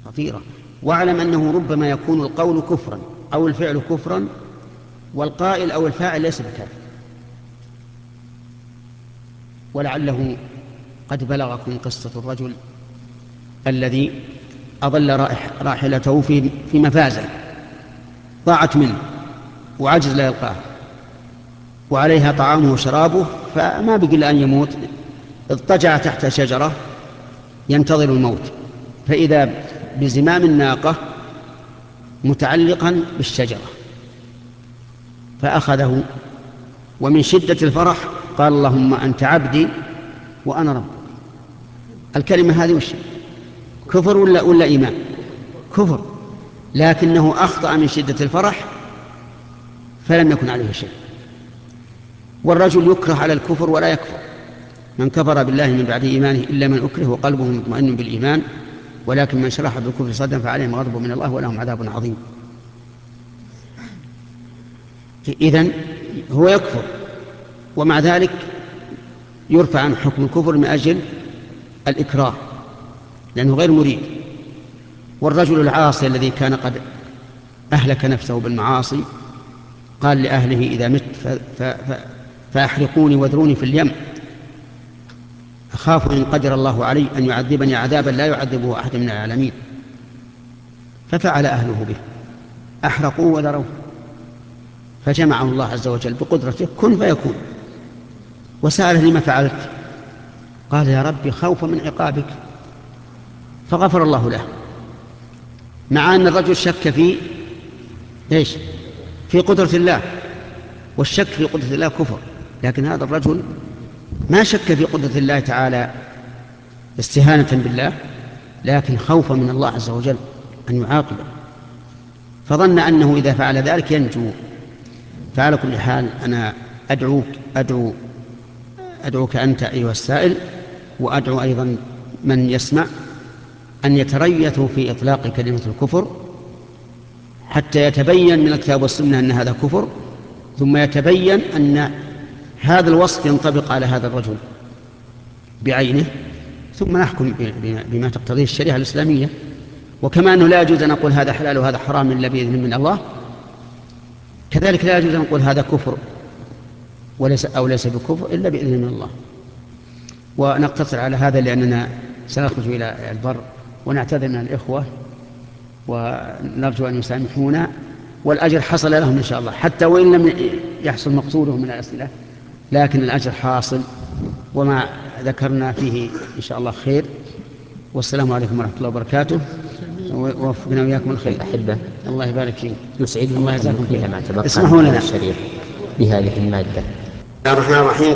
خطيرة. واعلم أنه ربما يكون القول كفرا أو الفعل كفرا والقائل أو الفاعل ليس بكافر. ولعله قد بلغكم قصة الرجل الذي أضل راحلته في مفازة ضاعت منه وعجز لا يلقاها وعليها طعامه وشرابه، فما بقي أن يموت، اضطجع تحت شجرة ينتظر الموت، فإذا بزمام الناقة متعلقا بالشجرة فأخذه، ومن شدة الفرح قال اللهم أنت عبدي وأنا ربك. الكلمة هذه وش كفر ولا إيمان؟ كفر، لكنه أخطأ من شدة الفرح فلم يكن عليه شيء. والرجل يكره على الكفر ولا يكفر، من كفر بالله من بعد إيمانه إلا من أكره وقلبه مطمئن بالإيمان ولكن من شرح بالكفر صدرا فعليهم غضب من الله ولهم عذاب عظيم. إذن هو يكفر ومع ذلك يرفع عن حكم الكفر من أجل الإكراه لأنه غير مريد. والرجل العاصي الذي كان قد أهلك نفسه بالمعاصي قال لأهله إذا مت فأحرقوني واذروني في اليم أخاف إن قدر الله علي أن يعذبني عذابا لا يعذبه أحد من العالمين. ففعل أهله به، أحرقوه وذروه، فجمعه الله عز وجل بقدرته كن فيكون، وسأله لما فعلت؟ قال يا ربي خوفا من عقابك، فغفر الله له. مع أن الرجل شك في إيش؟ في قدرة الله، والشك في قدرة الله كفر، لكن هذا الرجل ما شك في قدرة الله تعالى استهانة بالله لكن خوفا من الله عز وجل أن يعاقبه، فظن أنه إذا فعل ذلك ينجو. فعلى كل حال أنا أدعوك أنت أيها السائل، وأدعو أيضا من يسمع أن يتريثوا في إطلاق كلمة الكفر حتى يتبين من الكتاب والسنة أن هذا كفر، ثم يتبين أن هذا الوصف ينطبق على هذا الرجل بعينه، ثم نحكم بما تقتضيه الشريعة الإسلامية. وكما أنه لا يجوز أن نقول هذا حلال وهذا حرام إلا بإذن من الله، كذلك لا يجوز أن نقول هذا كفر ليس بكفر إلا بإذن من الله. ونقتصر على هذا لأننا سنخرج إلى البر، ونعتذر من الإخوة ونرجو أن يسامحونا، والأجر حصل لهم إن شاء الله حتى وإن لم يحصل مقصودهم من الأسئلة، لكن الأجر حاصل وما ذكرنا فيه إن شاء الله خير. والسلام عليكم ورحمة الله وبركاته، ووفقنا وإياكم الخير. الأحبة، الله يبارك فيك. يسعدني أن نكمل ما تبقى اسمحوا لنا الشريف بهذه المادة. الرحمن الرحيم.